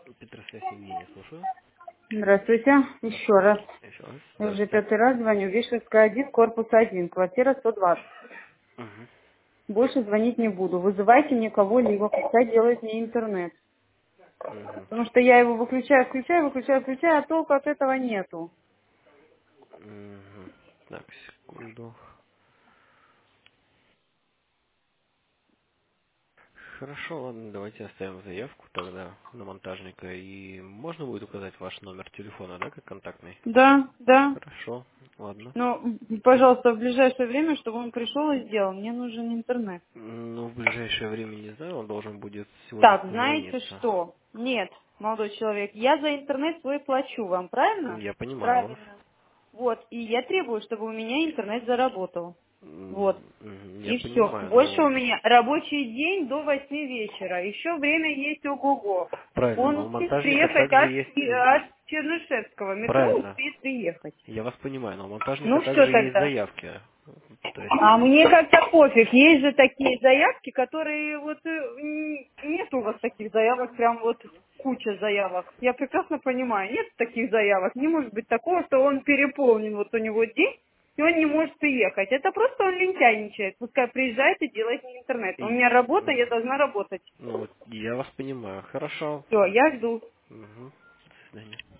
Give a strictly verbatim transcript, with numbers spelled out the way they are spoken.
Петросвязь Евгений, слушаю. Здравствуйте. Еще раз. Еще раз. Я уже Здравствуйте. пятый раз звоню. Вишенская один, корпус один, квартира сто двадцать. Угу. Больше звонить не буду. Вызывайте мне кого-либо, пускай делает мне интернет. Угу. Потому что я его выключаю, включаю, выключаю, включаю, а толку от этого нету. Угу. Так, секунду. Хорошо, ладно, давайте оставим заявку тогда на монтажника. И можно будет указать ваш номер телефона, да, как контактный? Да, да. Хорошо, ладно. Но, м, пожалуйста, в ближайшее время, чтобы он пришел и сделал. Мне нужен интернет. Ну, в ближайшее время не знаю, он должен будет сегодня Так, знаете созвониться. что? Нет, молодой человек, я за интернет свой плачу вам, правильно? Я понимаю вас. Правильно. Вот, и я требую, чтобы у меня интернет заработал. Вот. М, мгм, Я И все. понимаю, Больше у но меня рабочий день до восьми вечера. Еще время есть ого-го. правильно, Он но у успеет монтажника приехать также от, есть... и- от Чернышевского метро, Правильно. успеет приехать. Я вас понимаю, но у монтажника Ну все также есть тогда. заявки. То А есть, мне как-то пофиг. Есть же такие заявки, которые вот э, м, нет у вас таких заявок, прям вот куча заявок. Я прекрасно понимаю, нет таких заявок. Не может быть такого, что он переполнен, вот у него день, и он не может приехать. Это просто он лентяйничает. Пускай приезжает и делает мне интернет. У и- меня работа, я мгм. должна работать. Ну, вот я вас понимаю. Хорошо. Все, я жду. Мгм. До свидания.